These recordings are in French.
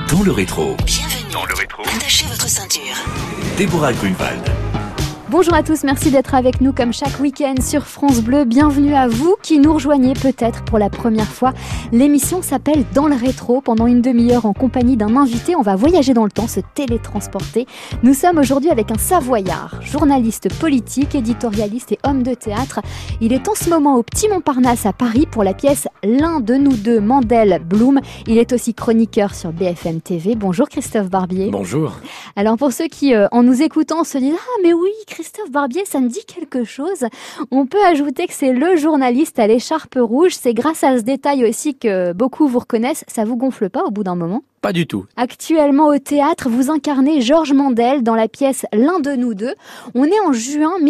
Dans le rétro. Bienvenue. Dans le rétro. Attachez votre ceinture. Déborah Grunewald. Bonjour à tous, merci d'être avec nous comme chaque week-end sur France Bleu. Bienvenue à vous qui nous rejoignez peut-être pour la première fois. L'émission s'appelle Dans le rétro. Pendant une demi-heure en compagnie d'un invité, on va voyager dans le temps, se télétransporter. Nous sommes aujourd'hui avec un Savoyard, journaliste politique, éditorialiste et homme de théâtre. Il est en ce moment au Petit Montparnasse à Paris pour la pièce L'un de nous deux, Mandel Bloom. Il est aussi chroniqueur sur BFM TV. Bonjour Christophe Barbier. Bonjour. Alors pour ceux qui, en nous écoutant, se disent « Ah mais oui, Christophe Barbier, ça me dit quelque chose », on peut ajouter que c'est le journaliste à l'écharpe rouge. C'est grâce à ce détail aussi que beaucoup vous reconnaissent. Ça vous gonfle pas au bout d'un moment ? Pas du tout. Actuellement au théâtre, vous incarnez Georges Mandel dans la pièce L'un de nous deux. On est en juin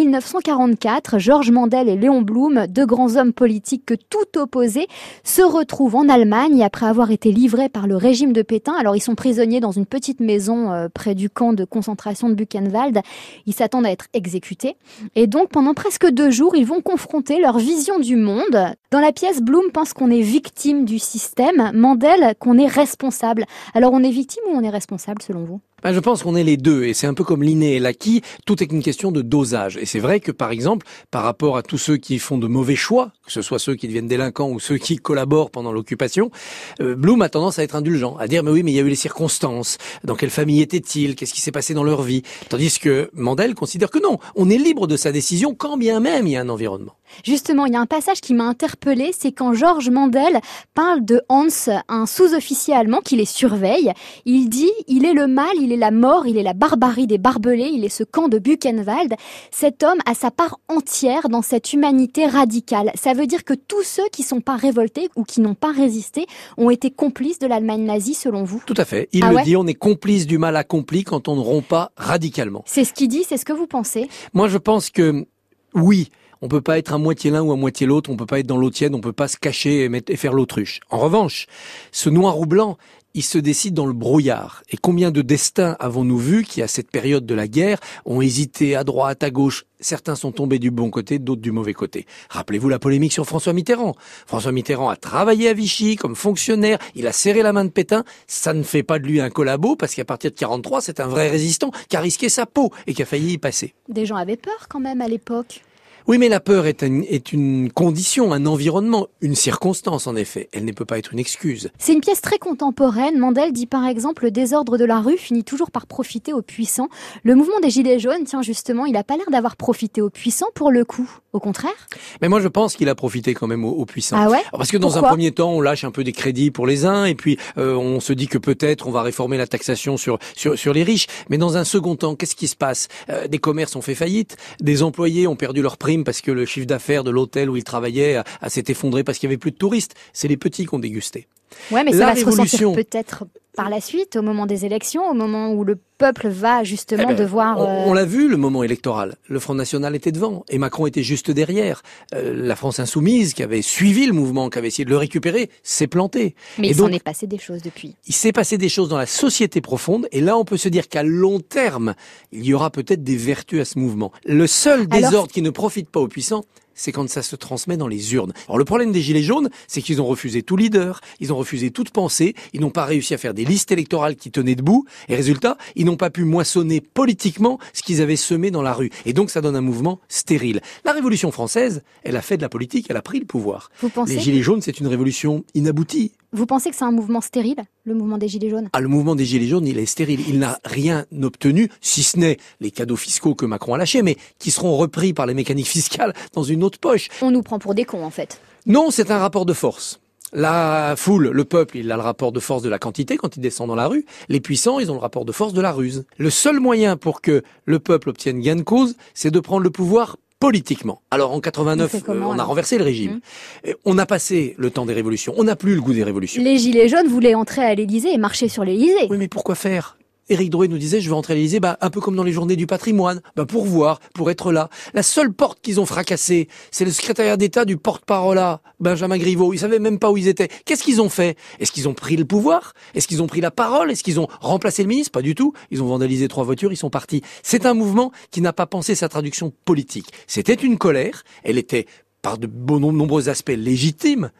1944. Georges Mandel et Léon Blum, deux grands hommes politiques que tout opposés, se retrouvent en Allemagne après avoir été livrés par le régime de Pétain. Alors ils sont prisonniers dans une petite maison près du camp de concentration de Buchenwald. Ils s'attendent à être exécutés. Et donc pendant presque 2 jours, ils vont confronter leur vision du monde. Dans la pièce, Blum pense qu'on est victime du système, Mandel qu'on est responsable. Alors on est victime ou on est responsable selon vous ? Je pense qu'on est les deux, et c'est un peu comme l'inné et l'acquis, tout est une question de dosage. Et c'est vrai que, par exemple, par rapport à tous ceux qui font de mauvais choix, que ce soit ceux qui deviennent délinquants ou ceux qui collaborent pendant l'occupation, Blum a tendance à être indulgent, à dire « mais oui, mais il y a eu les circonstances, dans quelle famille étaient-ils, qu'est-ce qui s'est passé dans leur vie ?» Tandis que Mandel considère que non, on est libre de sa décision quand bien même il y a un environnement. Justement, il y a un passage qui m'a interpellée, c'est quand Georges Mandel parle de Hans, un sous-officier allemand qui les surveille. Il dit « il est le mal, il est la mort, il est la barbarie des barbelés, il est ce camp de Buchenwald. Cet homme a sa part entière dans cette humanité radicale. » Ça veut dire que tous ceux qui ne sont pas révoltés ou qui n'ont pas résisté ont été complices de l'Allemagne nazie, selon vous ? Tout à fait. Il le dit, on est complice du mal accompli quand on ne rompt pas radicalement. C'est ce qu'il dit, c'est ce que vous pensez ? Moi, je pense que oui. On peut pas être à moitié l'un ou à moitié l'autre, on peut pas être dans l'eau tiède, on peut pas se cacher et faire l'autruche. En revanche, ce noir ou blanc, il se décide dans le brouillard. Et combien de destins avons-nous vu qui, à cette période de la guerre, ont hésité à droite, à gauche. Certains sont tombés du bon côté, d'autres du mauvais côté. Rappelez-vous la polémique sur François Mitterrand. François Mitterrand a travaillé à Vichy comme fonctionnaire, il a serré la main de Pétain. Ça ne fait pas de lui un collabo, parce qu'à partir de 43, c'est un vrai résistant qui a risqué sa peau et qui a failli y passer. Des gens avaient peur quand même à l'époque. Oui, mais la peur est une condition, un environnement, une circonstance en effet. Elle ne peut pas être une excuse. C'est une pièce très contemporaine. Mandel dit par exemple « Le désordre de la rue finit toujours par profiter aux puissants ». Le mouvement des Gilets jaunes, tiens justement, il n'a pas l'air d'avoir profité aux puissants pour le coup. Au contraire ? Mais moi je pense qu'il a profité quand même aux puissants. Ah ouais ? Parce que dans un premier temps, on lâche un peu des crédits pour les uns et puis on se dit que peut-être on va réformer la taxation sur les riches. Mais dans un second temps, qu'est-ce qui se passe ? Des commerces ont fait faillite, des employés ont perdu leur prime parce que le chiffre d'affaires de l'hôtel où ils travaillaient s'est effondré parce qu'il y avait plus de touristes. C'est les petits qui ont dégusté. Ouais, mais ça va se ressentir peut-être par la suite, au moment des élections, au moment où le peuple va justement devoir... On l'a vu, le moment électoral. Le Front National était devant et Macron était juste derrière. La France Insoumise, qui avait suivi le mouvement, qui avait essayé de le récupérer, s'est plantée. Mais il s'en est passé des choses depuis. Il s'est passé des choses dans la société profonde et là, on peut se dire qu'à long terme, il y aura peut-être des vertus à ce mouvement. Le seul désordre qui ne profite pas aux puissants, c'est quand ça se transmet dans les urnes. Alors le problème des Gilets jaunes, c'est qu'ils ont refusé tout leader, ils ont refusé toute pensée, ils n'ont pas réussi à faire des listes électorales qui tenaient debout, et résultat, ils n'ont pas pu moissonner politiquement ce qu'ils avaient semé dans la rue. Et donc ça donne un mouvement stérile. La Révolution française, elle a fait de la politique, elle a pris le pouvoir. Vous pensez les Gilets jaunes, c'est une révolution inaboutie. Vous pensez que c'est un mouvement stérile, le mouvement des Gilets jaunes ? Le mouvement des Gilets jaunes, il est stérile. Il n'a rien obtenu, si ce n'est les cadeaux fiscaux que Macron a lâchés, mais qui seront repris par les mécaniques fiscales dans une autre poche. On nous prend pour des cons, en fait. Non, c'est un rapport de force. La foule, le peuple, il a le rapport de force de la quantité quand il descend dans la rue. Les puissants, ils ont le rapport de force de la ruse. Le seul moyen pour que le peuple obtienne gain de cause, c'est de prendre le pouvoir politiquement. Alors en 89, on a renversé le régime. On a passé le temps des révolutions. On n'a plus le goût des révolutions. Les Gilets jaunes voulaient entrer à l'Élysée et marcher sur l'Élysée. Oui, mais pourquoi faire ? Éric Drouet nous disait, je vais rentrer à l'Élysée, un peu comme dans les journées du patrimoine, pour voir, pour être là. La seule porte qu'ils ont fracassée, c'est le secrétariat d'État du porte-parole, Benjamin Griveaux. Ils savaient même pas où ils étaient. Qu'est-ce qu'ils ont fait? Est-ce qu'ils ont pris le pouvoir? Est-ce qu'ils ont pris la parole? Est-ce qu'ils ont remplacé le ministre? Pas du tout. Ils ont vandalisé 3 voitures, ils sont partis. C'est un mouvement qui n'a pas pensé sa traduction politique. C'était une colère. Elle était, par de nombreux aspects, légitime.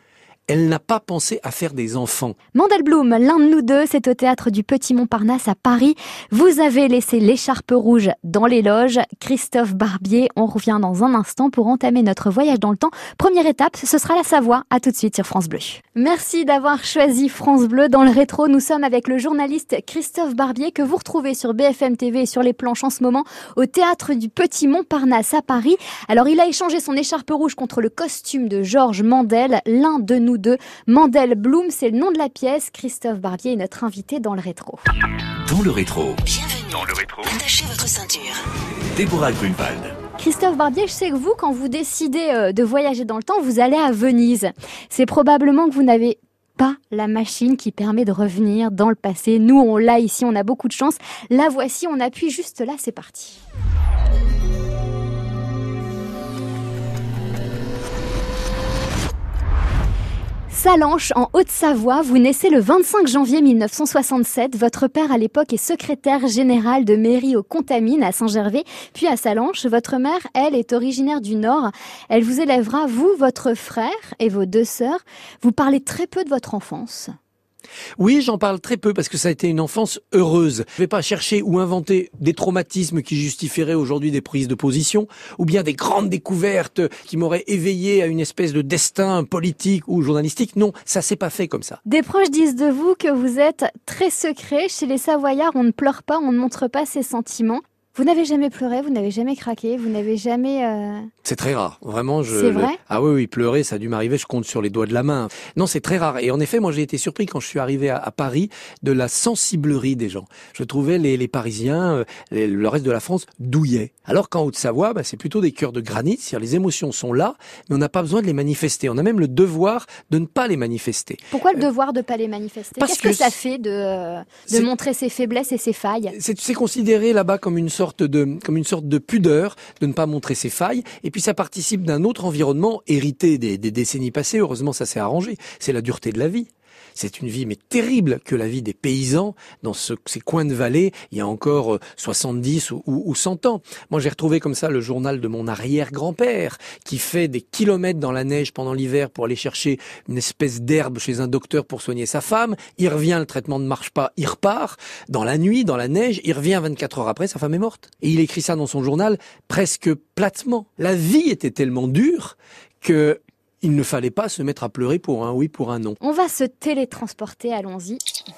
Elle n'a pas pensé à faire des enfants. Mandelblum, l'un de nous deux, c'est au théâtre du Petit Montparnasse à Paris. Vous avez laissé l'écharpe rouge dans les loges. Christophe Barbier, on revient dans un instant pour entamer notre voyage dans le temps. Première étape, ce sera la Savoie. À tout de suite sur France Bleu. Merci d'avoir choisi France Bleu. Dans le rétro, nous sommes avec le journaliste Christophe Barbier que vous retrouvez sur BFM TV et sur les planches en ce moment au théâtre du Petit Montparnasse à Paris. Alors, il a échangé son écharpe rouge contre le costume de Georges Mandel, l'un de nous deux. Mandelblum, c'est le nom de la pièce. Christophe Barbier est notre invité dans le rétro. Dans le rétro, Bienvenue. Dans le rétro. Attachez votre ceinture. Déborah Grunewald. Christophe Barbier, je sais que vous, quand vous décidez de voyager dans le temps, vous allez à Venise. C'est probablement que vous n'avez pas la machine qui permet de revenir dans le passé. Nous, on l'a ici, on a beaucoup de chance. La voici, on appuie juste là, c'est parti. Salanches, en Haute-Savoie, vous naissez le 25 janvier 1967. Votre père, à l'époque, est secrétaire général de mairie aux Contamines à Saint-Gervais, puis à Salanches. Votre mère, elle, est originaire du Nord. Elle vous élèvera, vous, votre frère et vos deux sœurs. Vous parlez très peu de votre enfance. Oui, j'en parle très peu parce que ça a été une enfance heureuse. Je ne vais pas chercher ou inventer des traumatismes qui justifieraient aujourd'hui des prises de position ou bien des grandes découvertes qui m'auraient éveillé à une espèce de destin politique ou journalistique. Non, ça s'est pas fait comme ça. Des proches disent de vous que vous êtes très secret. Chez les Savoyards, on ne pleure pas, on ne montre pas ses sentiments. Vous n'avez jamais pleuré, vous n'avez jamais craqué, vous n'avez jamais... C'est très rare, vraiment. C'est vrai ? Ah oui, pleurer, ça a dû m'arriver, je compte sur les doigts de la main. Non, c'est très rare. Et en effet, moi j'ai été surpris quand je suis arrivé à Paris de la sensiblerie des gens. Je trouvais les Parisiens, le reste de la France, douillets. Alors qu'en Haute-Savoie, c'est plutôt des cœurs de granit, c'est-à-dire les émotions sont là, mais on n'a pas besoin de les manifester. On a même le devoir de ne pas les manifester. Pourquoi le devoir de ne pas les manifester ? Qu'est-ce que ça fait de montrer ses faiblesses et ses failles ? C'est considéré là-bas comme une sorte de pudeur de ne pas montrer ses failles. Et puis ça participe d'un autre environnement hérité des décennies passées. Heureusement, ça s'est arrangé. C'est la dureté de la vie. C'est une vie mais terrible que la vie des paysans dans ces coins de vallée il y a encore 70 ou 100 ans. Moi j'ai retrouvé comme ça le journal de mon arrière-grand-père qui fait des kilomètres dans la neige pendant l'hiver pour aller chercher une espèce d'herbe chez un docteur pour soigner sa femme. Il revient, le traitement ne marche pas, il repart dans la nuit, dans la neige, il revient 24 heures après, sa femme est morte. Et il écrit ça dans son journal presque platement. La vie était tellement dure que il ne fallait pas se mettre à pleurer pour un oui, pour un non. On va se télétransporter, allons-y.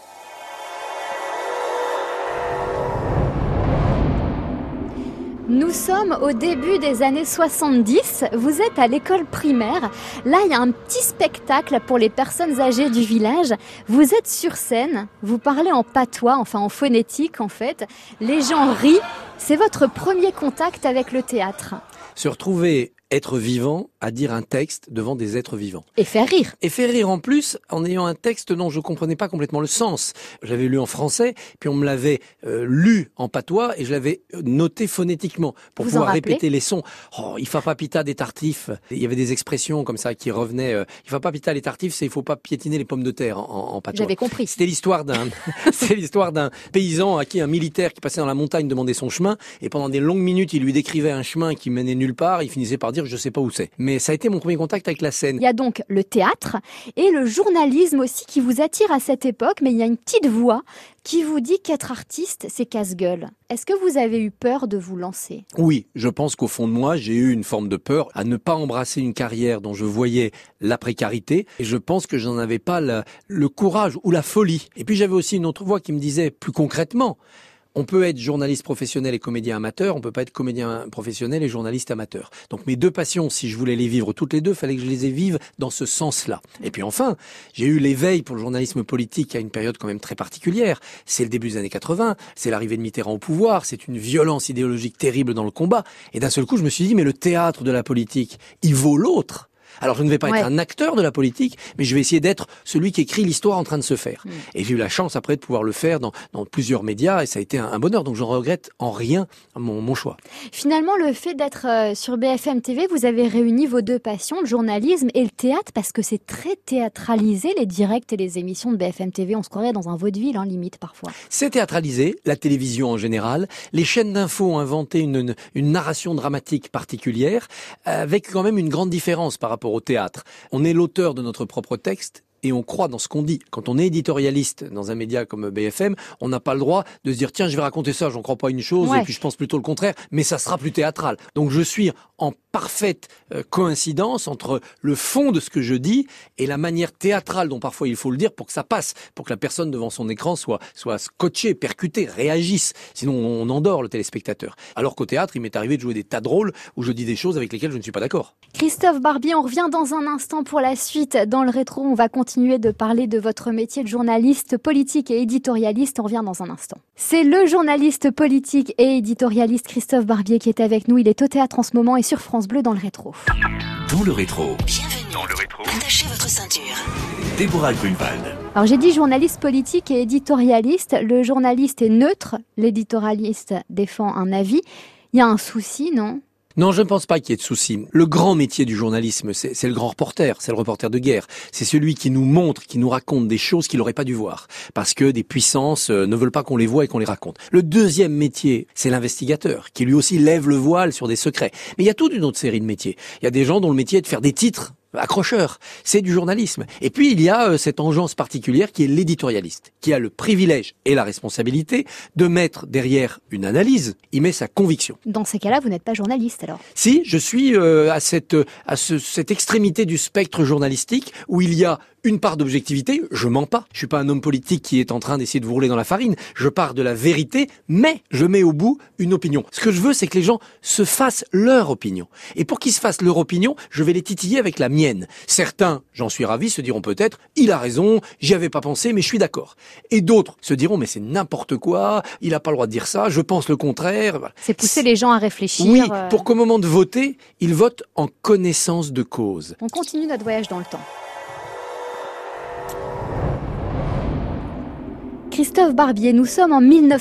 Nous sommes au début des années 70, vous êtes à l'école primaire. Là, il y a un petit spectacle pour les personnes âgées du village. Vous êtes sur scène, vous parlez en patois, enfin en phonétique en fait. Les gens rient, c'est votre premier contact avec le théâtre. Se retrouver être vivant à dire un texte devant des êtres vivants. Et faire rire. Et faire rire en plus en ayant un texte dont je comprenais pas complètement le sens. J'avais lu en français, puis on me l'avait lu en patois et je l'avais noté phonétiquement pour pouvoir répéter les sons. Oh, il fa pas pita des tartifs. Il y avait des expressions comme ça qui revenaient. Il fa pas pita les tartifs, c'est il faut pas piétiner les pommes de terre en patois. J'avais compris. C'était l'histoire d'un paysan à qui un militaire qui passait dans la montagne demandait son chemin et pendant des longues minutes il lui décrivait un chemin qui menait nulle part. Il finissait par dire je sais pas où c'est. Mais ça a été mon premier contact avec la scène. Il y a donc le théâtre et le journalisme aussi qui vous attire à cette époque, mais il y a une petite voix qui vous dit qu'être artiste, c'est casse-gueule. Est-ce que vous avez eu peur de vous lancer ? Oui, je pense qu'au fond de moi, j'ai eu une forme de peur à ne pas embrasser une carrière dont je voyais la précarité. Et je pense que je n'en avais pas le courage ou la folie. Et puis j'avais aussi une autre voix qui me disait plus concrètement, on peut être journaliste professionnel et comédien amateur, on peut pas être comédien professionnel et journaliste amateur. Donc mes deux passions, si je voulais les vivre toutes les deux, fallait que je les vive dans ce sens-là. Et puis enfin, j'ai eu l'éveil pour le journalisme politique à une période quand même très particulière. C'est le début des années 80, c'est l'arrivée de Mitterrand au pouvoir, c'est une violence idéologique terrible dans le combat. Et d'un seul coup, je me suis dit, mais le théâtre de la politique, il vaut l'autre. Alors je ne vais pas être un acteur de la politique, mais je vais essayer d'être celui qui écrit l'histoire en train de se faire. Et j'ai eu la chance après de pouvoir le faire dans plusieurs médias et ça a été un bonheur. Donc je ne regrette en rien mon choix. Finalement, le fait d'être sur BFM TV, vous avez réuni vos deux passions, le journalisme et le théâtre, parce que c'est très théâtralisé, les directs et les émissions de BFM TV. On se croirait dans un vaudeville, limite parfois. C'est théâtralisé, la télévision en général. Les chaînes d'infos ont inventé une narration dramatique particulière, avec quand même une grande différence par rapport rapport au théâtre. On est l'auteur de notre propre texte. Et on croit dans ce qu'on dit. Quand on est éditorialiste dans un média comme BFM, on n'a pas le droit de se dire tiens, je vais raconter ça, j'en crois pas une chose, et puis je pense plutôt le contraire, mais ça sera plus théâtral. Donc je suis en parfaite coïncidence entre le fond de ce que je dis et la manière théâtrale dont parfois il faut le dire pour que ça passe, pour que la personne devant son écran soit scotchée, percutée, réagisse. Sinon on endort le téléspectateur. Alors qu'au théâtre, il m'est arrivé de jouer des tas de rôles où je dis des choses avec lesquelles je ne suis pas d'accord. Christophe Barbier, on revient dans un instant pour la suite. Dans le rétro, on va continuer de parler de votre métier de journaliste politique et éditorialiste. On revient dans un instant. C'est le journaliste politique et éditorialiste Christophe Barbier qui est avec nous. Il est au théâtre en ce moment et sur France Bleu dans le rétro. Dans le rétro, Bienvenue dans le rétro. Attachez votre ceinture. Déborah Grunewald. Alors j'ai dit journaliste politique et éditorialiste. Le journaliste est neutre, l'éditorialiste défend un avis. Il y a un souci, non ? Non, je ne pense pas qu'il y ait de souci. Le grand métier du journalisme, c'est le grand reporter, c'est le reporter de guerre. C'est celui qui nous montre, qui nous raconte des choses qu'il n'aurait pas dû voir. Parce que des puissances ne veulent pas qu'on les voie et qu'on les raconte. Le deuxième métier, c'est l'investigateur, qui lui aussi lève le voile sur des secrets. Mais il y a toute une autre série de métiers. Il y a des gens dont le métier est de faire des titres accrocheur, c'est du journalisme. Et puis il y a cette engeance particulière qui est l'éditorialiste, qui a le privilège et la responsabilité de mettre derrière une analyse, il met sa conviction. Dans ces cas-là, vous n'êtes pas journaliste alors ? Si, je suis à cette extrémité du spectre journalistique où il y a une part d'objectivité, je mens pas. Je suis pas un homme politique qui est en train d'essayer de vous rouler dans la farine. Je pars de la vérité, mais je mets au bout une opinion. Ce que je veux, c'est que les gens se fassent leur opinion. Et pour qu'ils se fassent leur opinion, je vais les titiller avec la mienne. Certains, j'en suis ravi, se diront peut-être, il a raison, j'y avais pas pensé, mais je suis d'accord. Et d'autres se diront, mais c'est n'importe quoi, il a pas le droit de dire ça, je pense le contraire. Voilà. C'est pousser les gens à réfléchir. Oui, pour qu'au moment de voter, ils votent en connaissance de cause. On continue notre voyage dans le temps. Christophe Barbier, nous sommes en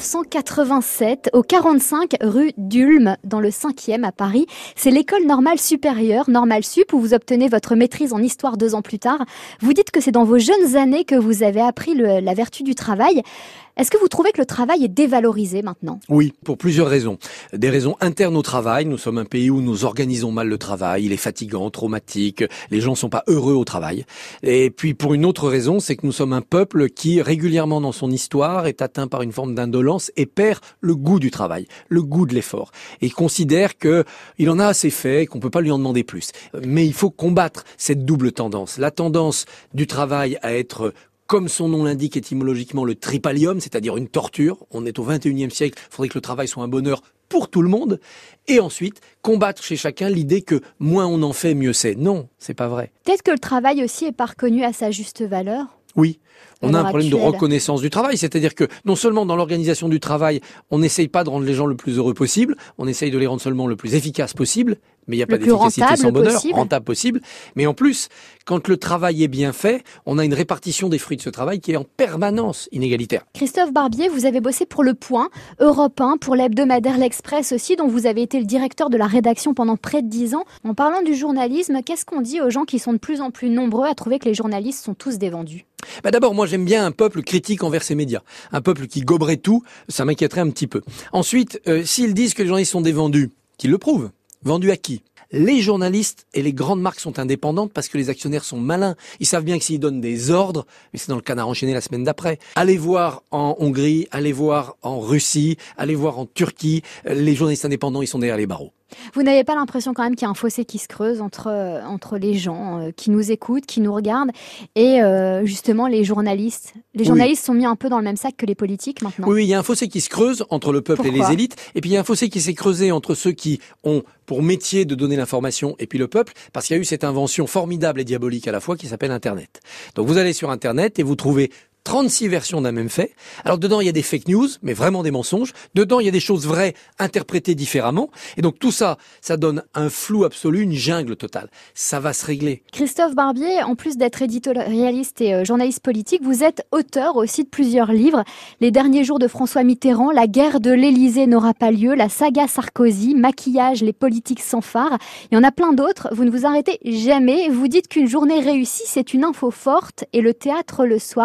1987, au 45 rue d'Ulm, dans le 5e à Paris. C'est l'école normale supérieure, Normale Sup, où vous obtenez votre maîtrise en histoire 2 ans plus tard. Vous dites que c'est dans vos jeunes années que vous avez appris la vertu du travail. Est-ce que vous trouvez que le travail est dévalorisé maintenant ? Oui, pour plusieurs raisons. Des raisons internes au travail. Nous sommes un pays où nous organisons mal le travail. Il est fatigant, traumatique. Les gens ne sont pas heureux au travail. Et puis pour une autre raison, c'est que nous sommes un peuple qui régulièrement dans son histoire est atteint par une forme d'indolence et perd le goût du travail, le goût de l'effort. Et il considère qu'il en a assez fait et qu'on ne peut pas lui en demander plus. Mais il faut combattre cette double tendance. La tendance du travail à être, comme son nom l'indique étymologiquement, le tripalium, c'est-à-dire une torture. On est au 21e siècle, il faudrait que le travail soit un bonheur pour tout le monde. Et ensuite, combattre chez chacun l'idée que moins on en fait, mieux c'est. Non, c'est pas vrai. Peut-être que le travail aussi est pas reconnu à sa juste valeur ? Oui. On a un problème de actuelle. reconnaissance du travail, c'est-à-dire que non seulement dans l'organisation du travail, on n'essaye pas de rendre les gens le plus heureux possible, on essaye de les rendre seulement le plus efficace possible, mais il n'y a pas d'efficacité sans bonheur, rentable possible. Mais en plus, quand le travail est bien fait, on a une répartition des fruits de ce travail qui est en permanence inégalitaire. Christophe Barbier, vous avez bossé pour Le Point, Europe 1, pour l'hebdomadaire L'Express aussi, dont vous avez été le directeur de la rédaction pendant près de 10 ans. En parlant du journalisme, qu'est-ce qu'on dit aux gens qui sont de plus en plus nombreux à trouver que les journalistes sont tous des vendus ? D'abord, moi j'aime bien un peuple critique envers ses médias. Un peuple qui goberait tout, ça m'inquiéterait un petit peu. Ensuite, s'ils disent que les journalistes sont des vendus, qu'ils le prouvent. Vendus à qui ? Les journalistes et les grandes marques sont indépendantes parce que les actionnaires sont malins. Ils savent bien que s'ils donnent des ordres, mais c'est dans le Canard enchaîné la semaine d'après, allez voir en Hongrie, allez voir en Russie, allez voir en Turquie, les journalistes indépendants, ils sont derrière les barreaux. Vous n'avez pas l'impression quand même qu'il y a un fossé qui se creuse entre les gens qui nous écoutent, qui nous regardent et justement les journalistes ? Les journalistes sont mis un peu dans le même sac que les politiques maintenant. Oui, il y a un fossé qui se creuse entre le peuple et les élites. Et puis il y a un fossé qui s'est creusé entre ceux qui ont pour métier de donner l'information et puis le peuple, parce qu'il y a eu cette invention formidable et diabolique à la fois qui s'appelle Internet. Donc vous allez sur Internet et vous trouvez 36 versions d'un même fait. Alors dedans, il y a des fake news, mais vraiment des mensonges. Dedans, il y a des choses vraies interprétées différemment. Et donc tout ça, ça donne un flou absolu, une jungle totale. Ça va se régler. Christophe Barbier, en plus d'être éditorialiste et journaliste politique, vous êtes auteur aussi de plusieurs livres. Les derniers jours de François Mitterrand, La guerre de l'Élysée n'aura pas lieu, La saga Sarkozy, Maquillage, les politiques sans phare. Il y en a plein d'autres. Vous ne vous arrêtez jamais. Vous dites qu'une journée réussie, c'est une info forte et le théâtre le soir.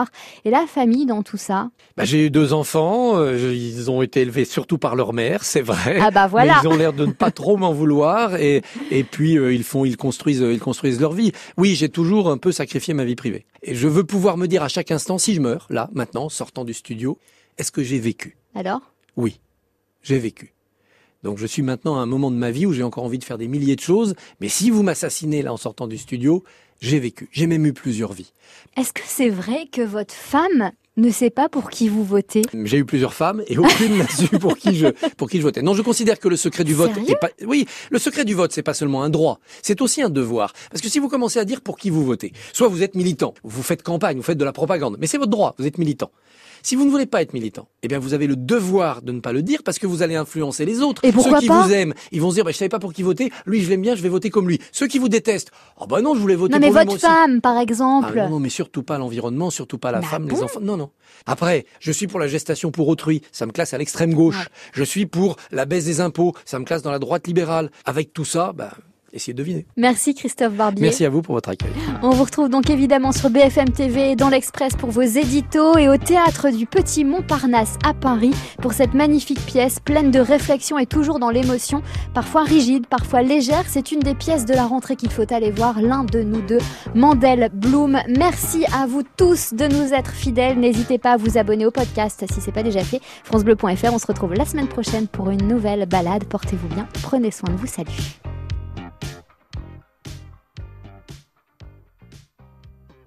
Et la famille dans tout ça? J'ai eu 2 enfants, ils ont été élevés surtout par leur mère, c'est vrai. Ah bah voilà. Mais ils ont l'air de ne pas trop m'en vouloir et puis ils construisent leur vie. Oui, j'ai toujours un peu sacrifié ma vie privée. Et je veux pouvoir me dire à chaque instant, si je meurs, là, maintenant, sortant du studio, est-ce que j'ai vécu? Alors? Oui, j'ai vécu. Donc je suis maintenant à un moment de ma vie où j'ai encore envie de faire des milliers de choses, mais si vous m'assassinez là en sortant du studio, j'ai vécu. J'ai même eu plusieurs vies. Est-ce que c'est vrai que votre femme ne sait pas pour qui vous votez? J'ai eu plusieurs femmes et aucune n'a su pour qui je votais. Non, je considère que le secret du vote Sérieux? Oui, le secret du vote, c'est pas seulement un droit, c'est aussi un devoir. Parce que si vous commencez à dire pour qui vous votez, soit vous êtes militant, vous faites campagne, vous faites de la propagande, mais c'est votre droit, vous êtes militant. Si vous ne voulez pas être militant, eh bien vous avez le devoir de ne pas le dire parce que vous allez influencer les autres. Et pourquoi Ceux qui pas vous aiment, ils vont se dire je savais pas pour qui voter, lui je l'aime bien, je vais voter comme lui. Ceux qui vous détestent, non, je voulais voter Non mais pour lui votre moi aussi. femme, par exemple. Non, mais surtout pas l'environnement, surtout pas la femme, bon? les enfants. Non. Après, je suis pour la gestation pour autrui, ça me classe à l'extrême gauche. Ouais. Je suis pour la baisse des impôts, ça me classe dans la droite libérale. Avec tout ça, essayez de deviner. Merci Christophe Barbier. Merci à vous pour votre accueil. On vous retrouve donc évidemment sur BFM TV et dans l'Express pour vos éditos et au Théâtre du Petit Montparnasse à Paris pour cette magnifique pièce pleine de réflexion et toujours dans l'émotion, parfois rigide, parfois légère. C'est une des pièces de la rentrée qu'il faut aller voir, L'un de nous deux, Mandel Bloom. Merci à vous tous de nous être fidèles. N'hésitez pas à vous abonner au podcast si ce n'est pas déjà fait. francebleu.fr, on se retrouve la semaine prochaine pour une nouvelle balade. Portez-vous bien, prenez soin de vous, salut.